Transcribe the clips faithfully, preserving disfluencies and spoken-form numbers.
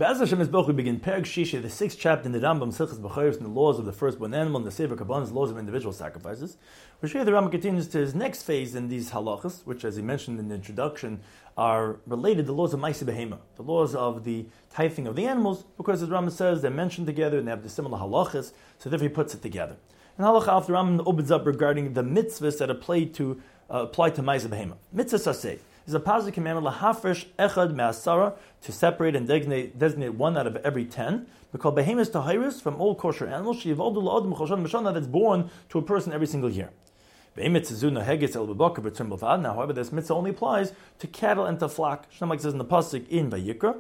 Be'ez Hashem Yisboch, we begin Perek Shisha, the sixth chapter in the Rambam Silchos B'chayros, in the laws of the firstborn animal, and the Sefer Kabbanis, laws of individual sacrifices. Which here the Rambam continues to his next phase in these halachas, which, as he mentioned in the introduction, are related to the laws of Maaseh Behema, the laws of the tithing of the animals, because as Rambam says, they're mentioned together and they have the similar halachas, so therefore he puts it together. And halacha after Rambam opens up regarding the mitzvahs that apply to uh, apply to Maaseh Behema. Mitzvah Saseh is a positive commandment lahafresh echad me'asara, to separate and designate, designate one out of every ten. We call behemoths tahiris from all kosher animals. Sheyivaldu la'adam choshan mishana, that's born to a person every single year. Now, however, this mitzvah only applies to cattle and to flock. Shnam, like it says in the pasuk in Vayikra,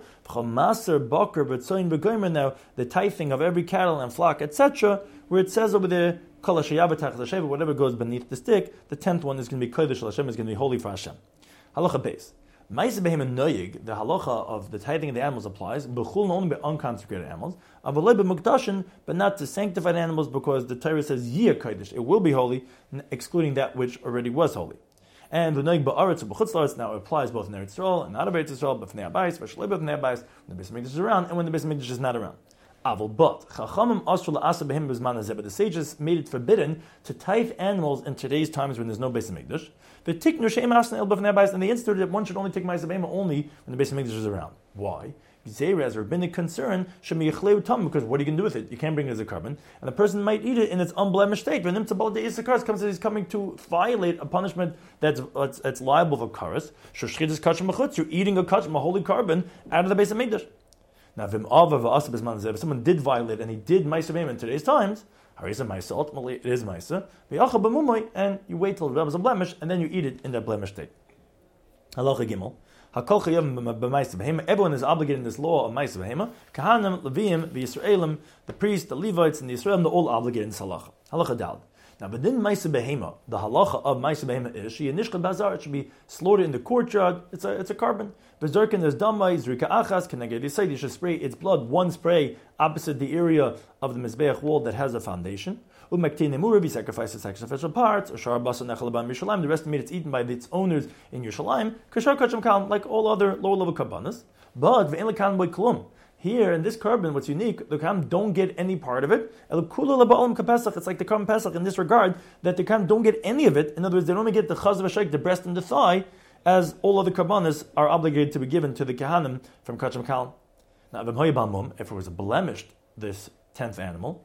now the tithing of every cattle and flock, et cetera, where it says over there, whatever goes beneath the stick, the tenth one is going to be kodesh Hashem, is going to be holy for Hashem. Halacha base. Maaseh Behema noyig, the halacha of the tithing of the animals applies, b'chul only by unconsecrated animals, avalei b'mukdashin, but not to sanctified animals, because the Torah says yiyah kodesh, it will be holy, excluding that which already was holy. And the noyig ba'aretz b'chutz la'aretz now applies both in Eretz Yisrael and out of Eretz Yisrael, but b'fnei habayis, v'shalei b'fnei habayis, when the Beis Hamikdash is around, and when the Beis Hamikdash is not around. Aval, but Chachamim asur la'asa behema b'zman hazeh, but the sages made it forbidden to tithe animals in today's times when there's no Beis Hamikdash. The tiknu she'em asna el b'fnei habayis, and they instituted that one should only take Maaseh Behema only when the Beis Hamikdash is around. Why? Gzeira, as a rabbinic concern, shemiyachleu tam, because what are you going to do with it? You can't bring it as a carbon, and the person might eat it in its unblemished state. When Nimtzah de Issachar comes, he's coming to violate a punishment that's that's, that's liable for karas. Shoshchidus kachim mechutz, you're eating a kachim, a holy carbon, out of the Beis Hamikdash. Now, if someone did violate and he did Maaseh Behema in today's times, harisa Maaseh, ultimately it is Maaseh, and you wait till it becomes a blemish, and then you eat it in that blemished state. Halacha Gimel. Everyone is obligated in this law of Maaseh Behema. Kahanim, Leviim, the Yisraelim, the priests, the Levites, and the Yisraelim, they're all obligated in this halacha. Halacha Dal. Now, but then Maaseh Behema, the halacha of Maaseh Behema is she nishchad bazar, it should be slaughtered in the courtyard. It's a it's a carbon. Berserkin, there's damai, zrika achas, keneged yisayid. You should spray its blood, one spray opposite the area of the mizbeach wall that has a foundation. Umaktin emurav, you sacrifice the sacrificial parts. Or shar basa nechalabam Yerushalayim. The rest of the meat it's eaten by its owners in Yerushalayim. Kashar kacham kalam, like all other lower level karbanas. But ve'en lekan boy klum. Here, in this carbon, what's unique, the Kam don't get any part of it. It's like the carbon Pesach in this regard, that the Kam don't get any of it. In other words, they only get the chaz v'shayk, the breast and the thigh, as all other karbanas are obligated to be given to the Kahanim from Kacham Kal. Now, if it was blemished, this tenth animal,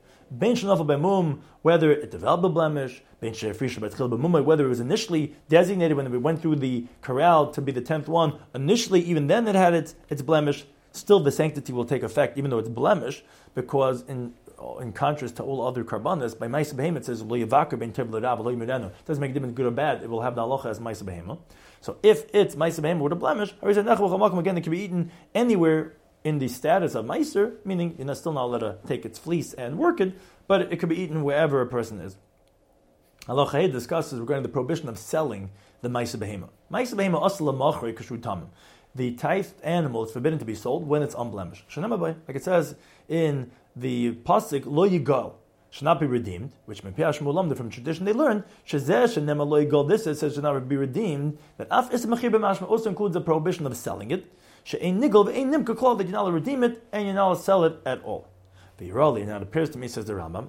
whether it developed a blemish, whether it was initially designated when we went through the corral to be the tenth one, initially, even then it had its, its blemish, still the sanctity will take effect, even though it's blemished, because in in contrast to all other karbanas, by Maaseh Behema it says lo yavaker ben tev l'rav lo yimudanu. It doesn't make a difference good or bad. It will have the halacha as Maaseh Behema. So if it's Maaseh Behema with a blemish, again, it can be eaten anywhere in the status of Meiser, meaning you're not still not allowed to take its fleece and work it, but it, it could be eaten wherever a person is. Halacha Hey discusses regarding the prohibition of selling the Maaseh Behema. Maaseh Behema asla machri kashrut tamim. The tithed animal is forbidden to be sold when it's unblemished. Like it says in the pasuk, lo yigal, should not be redeemed, which from tradition they learn, shezeh lo yigal, this is, says should not be redeemed, that af ismachir b'mashma also includes the prohibition of selling it, she'ein nigel v'ein nimka klal, that you're not allowed to redeem it, and you're not allowed to sell it at all. V'yirali, now it appears to me, says the Rambam,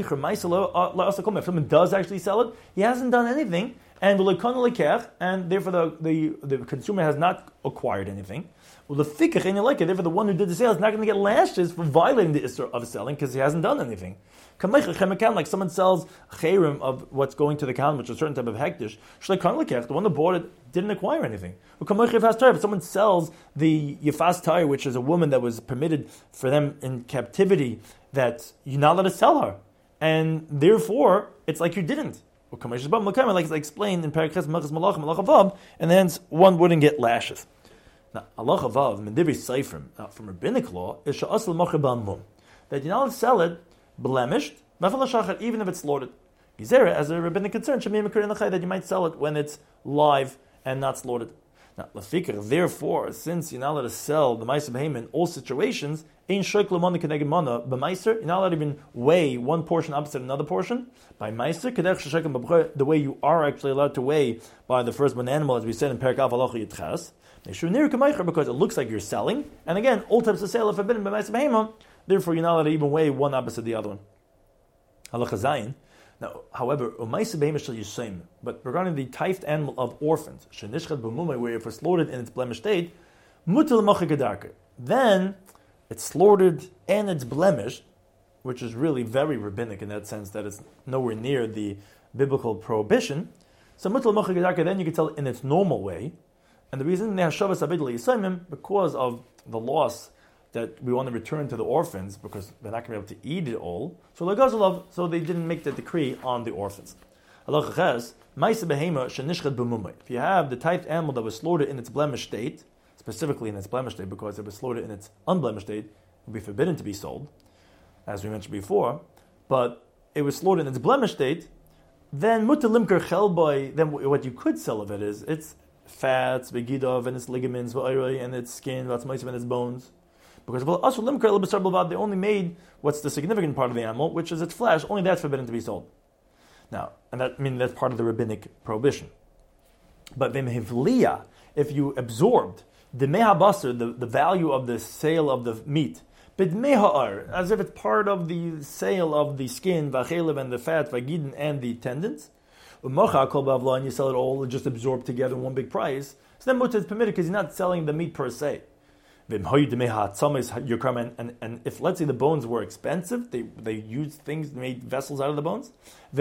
if someone does actually sell it, he hasn't done anything, and and therefore the, the, the consumer has not acquired anything. Well, the fikach ain't like it. Therefore, the one who did the sale is not going to get lashes for violating the issur of selling because he hasn't done anything. Like someone sells chayrim of what's going to the khan, which is a certain type of hektish. The one who bought it didn't acquire anything. If someone sells the yifas tire, which is a woman that was permitted for them in captivity, that you're not allowed to sell her, and therefore it's like you didn't. Like it's explained in Parakhas Malachas Malach Malach Avav, and hence one wouldn't get lashes. Now, Allah Avav, Mendivri Seifrim, from rabbinic law, is Sha'asl Machar Mum, that you're not allowed to sell it blemished, even if it's slaughtered. Gizera, as a rabbinic concern, that you might sell it when it's live and not slaughtered. Now, Lafikar, therefore, since you're not allowed to sell the Maaseh Behema in all situations, Ein Shoik Lamana Keneged Mana, by Meiser, you're not allowed to even weigh one portion opposite another portion. By Meiser, Kedech Sheshekem Babchor, the way you are actually allowed to weigh by the firstborn animal, as we said in Perek Av Halacha Yitchas. Because it looks like you're selling, and again, all types of sale are forbidden by Ma'aseh Behema. Therefore, you're not allowed to even weigh one opposite the other one. Halacha Zayin. Now, however, Ma'aseh Behema shall yisayim. But regarding the taifed animal of orphans, shenishchat b'mumay, where if it's slaughtered in its blemished state, mutal mocha gedarke. Then it's slaughtered and it's blemished, which is really very rabbinic in that sense that it's nowhere near the biblical prohibition. So mutal mocha gedarke, then you can tell in its normal way. And the reason they have Shavas Abid L'Yisayim, because of the loss that we want to return to the orphans, because they're not going to be able to eat it all. So L'Gazalav, so they didn't make the decree on the orphans. Halacha Ches, Ma'aseh Behema shenishchat b'mumay. If you have the typed animal that was slaughtered in its blemished state, specifically in its blemished state, because it was slaughtered in its unblemished state, it would be forbidden to be sold, as we mentioned before. But it was slaughtered in its blemished state, then mutar limker chelboy. Then what you could sell of it is its fats, begidov, and its ligaments, and its skin, and its bones. Because they only made what's the significant part of the animal, which is its flesh. Only that's forbidden to be sold. Now, and that I mean that's part of the rabbinic prohibition. But if you absorbed the mehabasar, the, the value of the sale of the meat, as if it's part of the sale of the skin, v'achelev, and the fat, v'gidin, and the tendons, and you sell it all just absorbed together in one big price, so then mutar is permitted because you're not selling the meat per se. And, and, and if, let's say, the bones were expensive, they they used things, they made vessels out of the bones,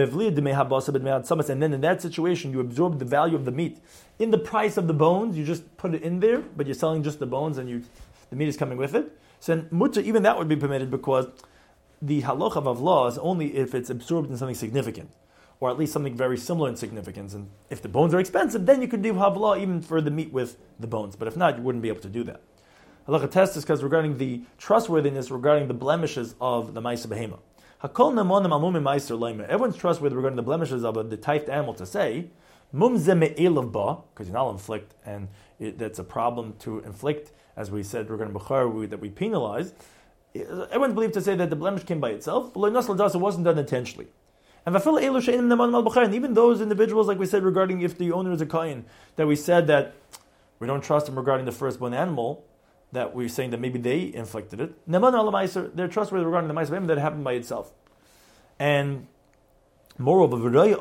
and then in that situation, you absorb the value of the meat. In the price of the bones, you just put it in there, but you're selling just the bones and you the meat is coming with it. So then, mutar, even that would be permitted because the halacha of avla is only if it's absorbed in something significant, or at least something very similar in significance. And if the bones are expensive, then you could do havla even for the meat with the bones. But if not, you wouldn't be able to do that. Halacha test is because regarding the trustworthiness, regarding the blemishes of the Ma'aseh Behema. Hakol nemonim almumim ma'aser loimer. Everyone's trustworthy regarding the blemishes of a, the typed animal to say, mum ze me'elav ba, because you're not inflict, and it, that's a problem to inflict, as we said regarding Bukhar, we, that we penalize. Everyone's believed to say that the blemish came by itself, but it wasn't done intentionally. And even those individuals, like we said regarding if the owner is a kohen, that we said that we don't trust him regarding the firstborn animal, that we're saying that maybe they inflicted it. They're trustworthy regarding the Ma'aseh Behema that happened by itself. And moreover,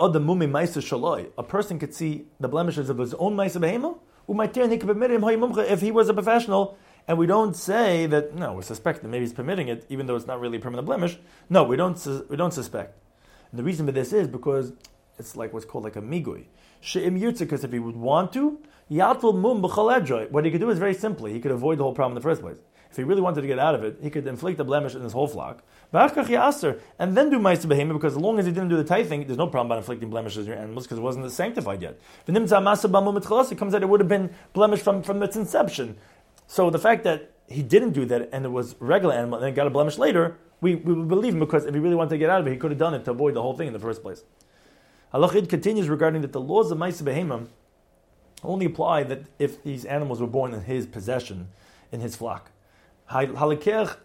a person could see the blemishes of his own Ma'aseh Behema, if he was a professional, and we don't say that, no, we suspect that maybe he's permitting it, even though it's not really a permanent blemish. No, we don't we don't suspect. And the reason for this is because it's like what's called like a migui. She'im yirtzikas, if he would want to, yatul mum b'chal. What he could do is very simply, he could avoid the whole problem in the first place. If he really wanted to get out of it, he could inflict a blemish in his whole flock, and then do Ma'aseh Behema, because as long as he didn't do the tithing, there's no problem about inflicting blemishes on your animals, because it wasn't sanctified yet. It comes out it would have been blemished from, from its inception. So the fact that he didn't do that, and it was a regular animal, and then got a blemish later, we, we would believe him, because if he really wanted to get out of it, he could have done it to avoid the whole thing in the first place. Halachid continues regarding that the laws of Ma'aseh Behema only apply that if these animals were born in his possession, in his flock. Someone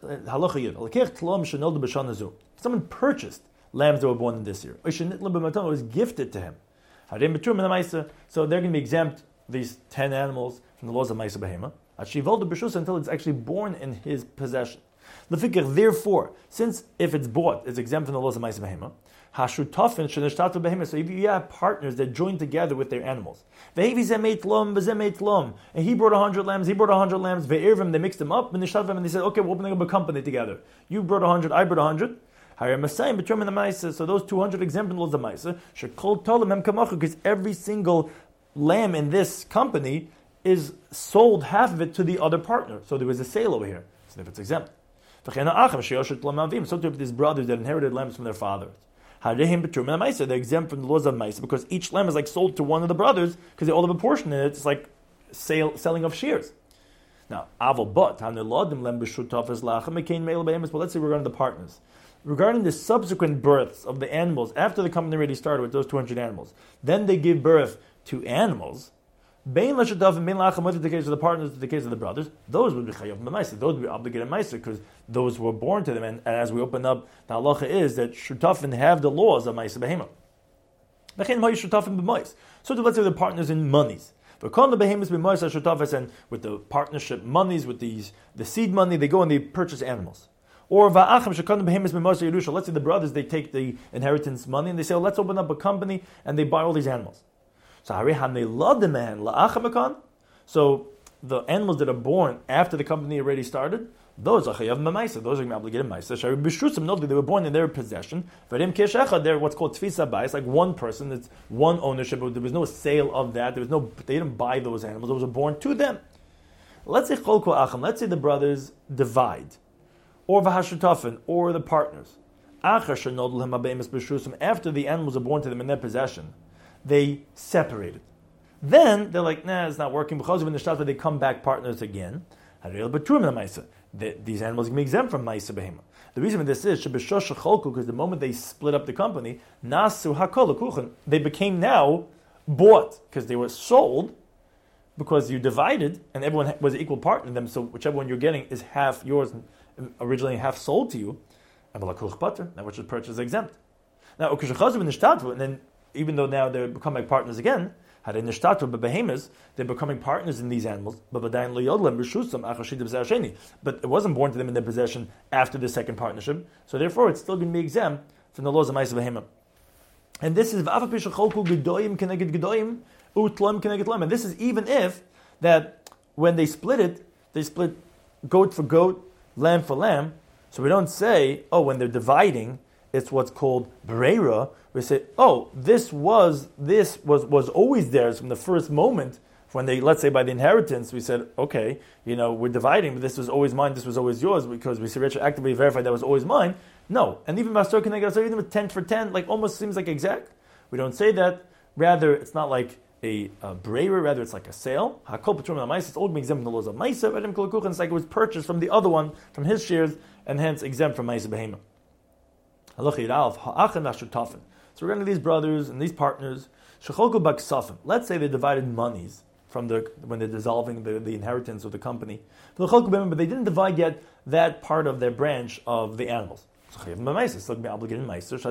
purchased lambs that were born in this year. It was gifted to him. So they're going to be exempt, these ten animals, from the laws of Ma'aseh Behema until it's actually born in his possession. Therefore, since if it's bought, it's exempt from the laws of Ma'aseh Behema, so if you have partners that join together with their animals, and he brought a hundred lambs, he brought a hundred lambs, they mixed them up, and they said, okay, we're opening up a company together. You brought a hundred, I brought a hundred. So those two hundred exempt from the laws of Ma'aseh, because every single lamb in this company is sold half of it to the other partner. So there was a sale over here. So if it's exempt. So too if these brothers that inherited lambs from their fathers. They're exempt from the laws of Ma'aseh because each lamb is like sold to one of the brothers because they all have a portion in it. It's like sale, selling of shares. Now, but let's say regarding the partners. Regarding the subsequent births of the animals, after the company already started with those two hundred animals, then they give birth to animals. Bein l'shutaf and bein la'acham, whether the case of the partners or the case of the brothers, those would be chayav b'ma'aseh. Those would be obligated ma'aseh because those were born to them. And, and as we open up, the halacha is that shutafim have the laws of Ma'aseh Behema. So let's say the partners in monies. And with the partnership monies, with these the seed money, they go and they purchase animals. Or let's say the brothers, they take the inheritance money and they say, oh, let's open up a company and they buy all these animals. So so the animals that are born after the company already started, those are chayav ma'maisa. Those are obligated ma'isa. Shari b'shrusim, no, they were born in their possession. V'rim k'yeshecha, they're what's called tfisa bayis, like one person. It's one ownership. There was no sale of that. There was no. They didn't buy those animals. Those were born to them. Let's say cholko acham. Let's say the brothers divide, or v'hashutafen, or the partners. After the animals are born to them in their possession, they separated. Then they're like, nah, it's not working. Because of the they come back partners again. The, these animals can be exempt from Maisa Behema. The reason for this is because the moment they split up the company, Nasu Hakol, they became now bought because they were sold because you divided and everyone was an equal partner in them. So whichever one you're getting is half yours, originally half sold to you. Now which is purchase exempt. Now and then even though now they're becoming partners again. They're becoming partners in these animals, but it wasn't born to them in their possession after the second partnership, so therefore it's still going to be exempt from the laws of Ma'aseh Behema. And this is and this is even if that when they split it, they split goat for goat, lamb for lamb. So we don't say, oh, when they're dividing, it's what's called Bereira. We say, oh, this was this was, was always theirs from the first moment when they, let's say by the inheritance, we said, okay, you know, we're dividing, but this was always mine, this was always yours, because we retroactively verified that was always mine. No. And even Masor Keneged, even with ten for ten, like almost seems like exact. We don't say that. Rather, it's not like a, a Bereira, rather it's like a sale. Hakol Patrum Ma'isa, it's all being exempt from the laws of Ma'isa, but it's like it was purchased from the other one, from his shares, and hence exempt from Ma'isa Behema. So we're going to these brothers and these partners. Let's say they divided monies from the when they're dissolving the, the inheritance of the company. But they didn't divide yet that part of their branch of the animals. It's still be obligated because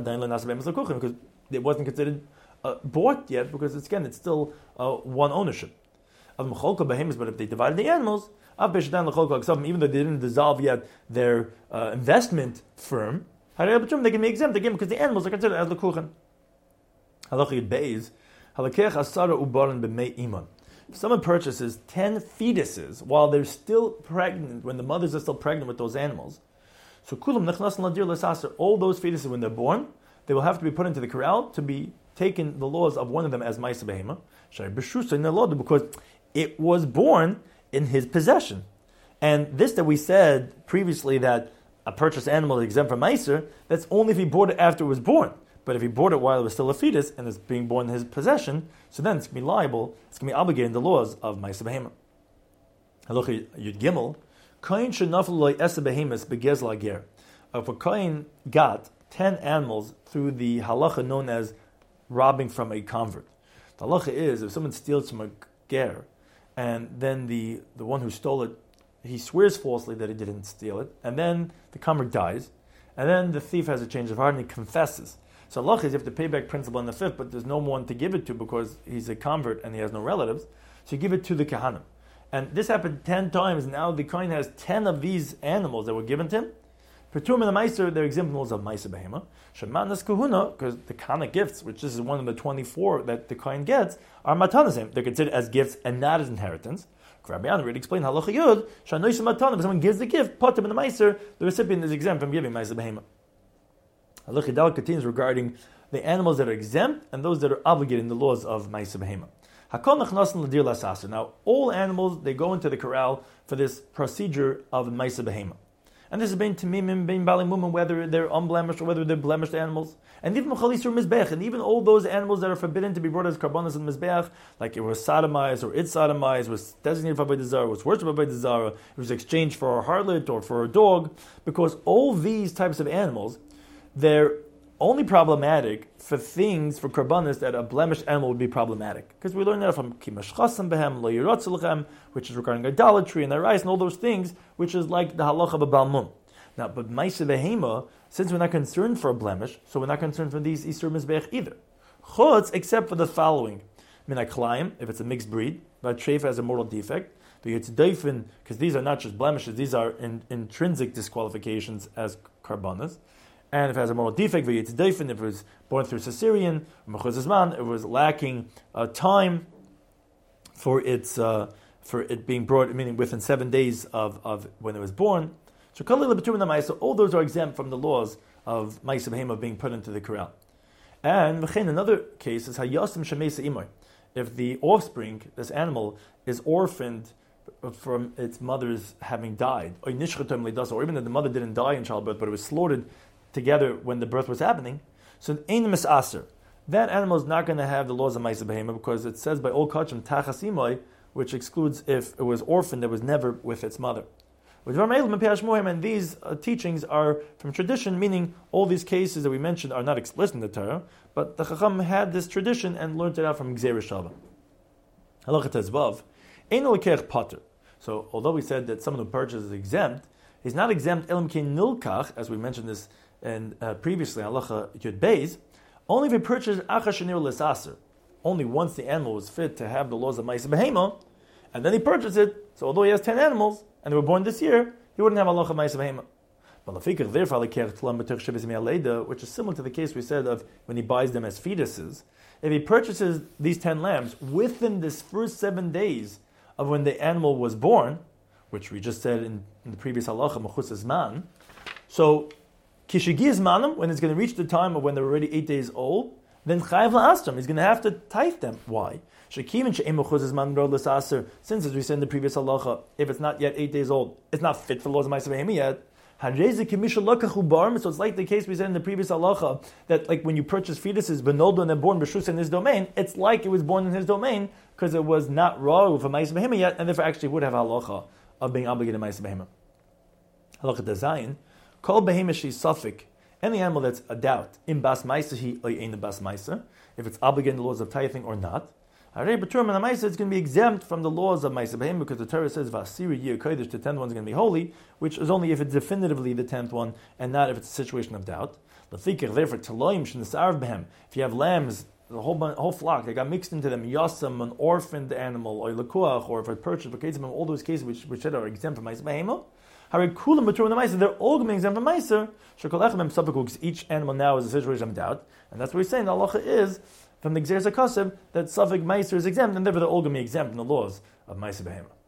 it wasn't considered uh, bought yet because it's again it's still uh, one ownership. But if they divided the animals, even though they didn't dissolve yet their uh, investment firm, they can be exempt again because the animals are considered as lekuchen. Halachid beis, halakech asara ubaran b'mei iman. If someone purchases ten fetuses while they're still pregnant, when the mothers are still pregnant with those animals, so kulam nechnas ladir lesaser, all those fetuses when they're born, they will have to be put into the corral to be taken the laws of one of them as ma'aseh behema, shari b'shrusa in the law because it was born in his possession. And this that we said previously that a purchased animal is exempt from Meiser, that's only if he bought it after it was born. But if he bought it while it was still a fetus and it's being born in his possession, so then it's going to be liable, it's going to be obligated in the laws of Meiser Behema. Halacha Yud Gimel, Kohen shenaflu loy esa behemis begez lager. If a Kohen got ten animals through the halacha known as robbing from a convert. The halacha is, if someone steals from a ger, and then the, the one who stole it, he swears falsely that he didn't steal it, and then the convert dies, and then the thief has a change of heart and he confesses. So Allah is you have to pay back principal in the fifth, but there's no one to give it to because he's a convert and he has no relatives. So you give it to the Kahanim. And this happened ten times. Now the Kohen has ten of these animals that were given to him. Pertum and the Meiser, they're examples of Meiser Behema. Shemanas Kahuna, because the Kahana gifts, which this is one of the twenty-four that the Kohen gets, are Matanasim. They're considered as gifts and not as inheritance. Rabbi Yana really explained Halacha Yud, Shanoish Matana, if someone gives the gift, Potem and the Meiser, the recipient is exempt from giving Meiser Behema. Halacha Yud continues regarding the animals that are exempt and those that are obligated in the laws of Meiser Behema. Now, all animals, they go into the corral for this procedure of Meiser Behema. And this is being Tamimim, being Balimumim, whether they're unblemished or whether they're blemished animals. And even Mechalisur Mizbeach, and even all those animals that are forbidden to be brought as Karbanas and Mizbeach, like it was sodomized or it sodomized, was designated for Avodah Zarah, was worshipped by Avodah Zarah, it was exchanged for a harlot or for a dog, because all these types of animals, they're only problematic for things, for karbanis, that a blemished animal would be problematic. Because we learned that from Kimash Chasam Behem, Lo Yirotz Lechem, which is regarding idolatry and their rice and all those things, which is like the halacha of a Balmum. Now, but Meiser Behema, since we're not concerned for a blemish, so we're not concerned for these Isur Mizbeach either. Chutz, except for the following. Minai Klaim, if it's a mixed breed, but Treif has a mortal defect. It's Doifin, because these are not just blemishes, these are in, intrinsic disqualifications as karbanas. And if it has a mortal defect, it's Doifin, if it was born through cesarean, if it was lacking uh, time for its uh, for it being brought, meaning within seven days of, of when it was born. So all those are exempt from the laws of Ma'aseh Behema being put into the corral. And another case is Hayasim Shemesa Imoy. If the offspring, this animal, is orphaned from its mother's having died, or even that the mother didn't die in childbirth, but it was slaughtered together when the birth was happening, so ein misaser. That animal is not going to have the laws of Ma'aseh Behema because it says by Ol Kachim Tachas Imoy, which excludes if it was orphaned that was never with its mother. And these uh, teachings are from tradition, meaning all these cases that we mentioned are not explicit in the Torah, but the Chacham had this tradition and learned it out from Gzeir Shava. Halakha Tezvav, Ein Lekech Pater. So, although we said that someone who purchases is exempt, he's not exempt Elam Kein Nilkach, as we mentioned this in, uh, previously, Halakha Yud Beis, only if he purchased Achashanir Lesaser, only once the animal was fit to have the laws of Ma'aseh Behema, and then he purchased it. So, although he has ten animals, and they were born this year, he wouldn't have halacha Ma'aseh Behema. Which is similar to the case we said of when he buys them as fetuses. If he purchases these ten lambs within this first seven days of when the animal was born, which we just said in, in the previous halacha, mechus zman, so kishigiz manam, when it's going to reach the time of when they're already eight days old, then chayav la'astram, he's going to have to tithe them. Why? Since, as we said in the previous halacha, if it's not yet eight days old, it's not fit for the laws of Ma'aseh Behema yet. So it's like the case we said in the previous halacha, that like when you purchase fetuses, benoldo and they're born b'shus in his domain, it's like it was born in his domain because it was not raw for Ma'aseh Behema yet, and therefore actually would have halacha of being obligated to Ma'aseh Behema. Halacha Dazayin, kol behema shi safik, any animal that's a doubt, in bas ma'aseh he or in the bas ma'aseh, if it's obligated in the laws of tithing or not. It's going to be exempt from the laws of Ma'aseh Behema because the Torah says Vasiri Yir Kodesh, the tenth one is going to be holy, which is only if it's definitively the tenth one and not if it's a situation of doubt. Therefore, if you have lambs, the whole whole flock, they got mixed into them, yasam, an orphaned animal, or lekuach, or if it's purchased, all those cases which which are exempt from Ma'aseh Behema, they're all going to be exempt from Ma'aser. Each animal now is a situation of doubt, and that's what we're saying. The halacha is from the Gzeir Zakasib that Safek Ma'aser is exempt, and therefore they're all going to be exempt from the laws of Ma'aseh Behema.